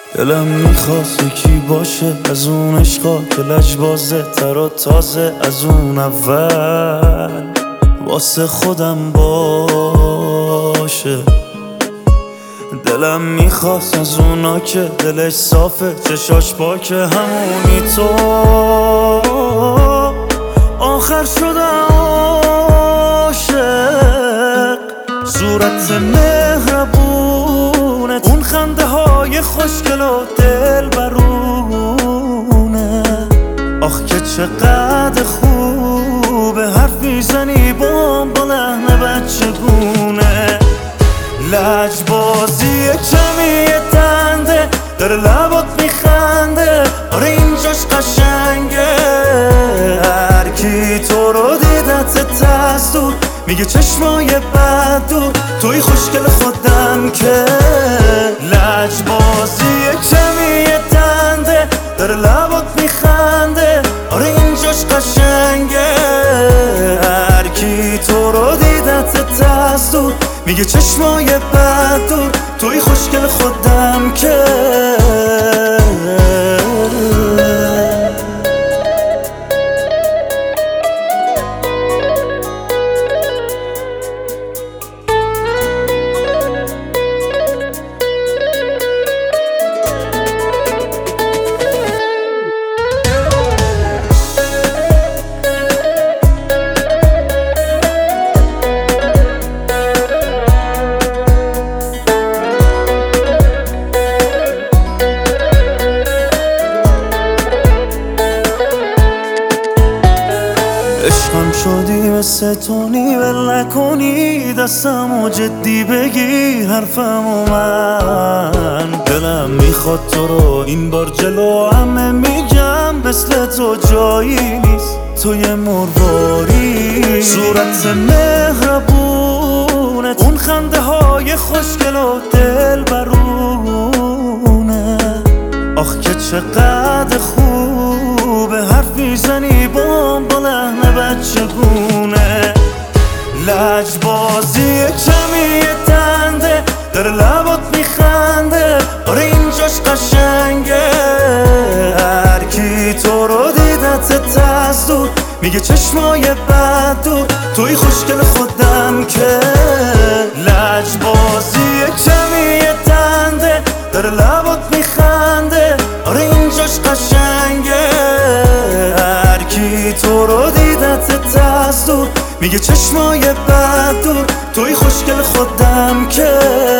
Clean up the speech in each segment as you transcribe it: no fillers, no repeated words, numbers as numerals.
دلم میخواست یکی باشه از اون عشقا که لجبازه تر و تازه از اون اول واسه خودم باشه. دلم میخواست از اونا که دلش صافه چشاش پاکه همونی تو آخر شدم عاشق. صورت مهربونت اون خنده های خوشگل و دل برونه، آخ که چقدر خوبه حرف میزنی با لحن بچگونه. لجبازی کمی دنده داره لبات میخنده، آره اینجاش قشنگه. هرکی تو رو دیدت دستور میگه چشمای بد دور، توی خوشگل خودم که. لجبازی کمی دنده داره لبات میخنده، آره اینجاش قشنگه. هرکی تو رو دیدت دستور میگه چشمای بد دور، توی خوشگل خودم که. عشقم شدی مثل تونی ول نکنی دستمو جدی بگی حرفمو من. دلم میخواد تو رو این بار جلو همه میگم مثل تو جایی نیست، تو یه مرواری. صورت مهربونت اون خنده های خوشگل و دل برونه، آخ که چقدر خوبه حرف میزنی با لحن بچگونه. لجبازی کمی دنده داره لبات میخنده، آره اینجاش قشنگه. هرکی تو رو دیدت دستور میگه چشمای بد دور، توی خوشگل خودم که. لجبازی کمی دنده داره لبات میخنده، آره اینجاش قشنگه. هرکی تو رو دیدت دستور میگه چشمای بد دور، توی خوشگل خودم که.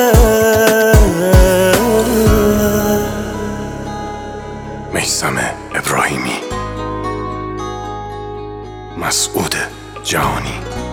میثم ابراهیمی، مسعود جهانی.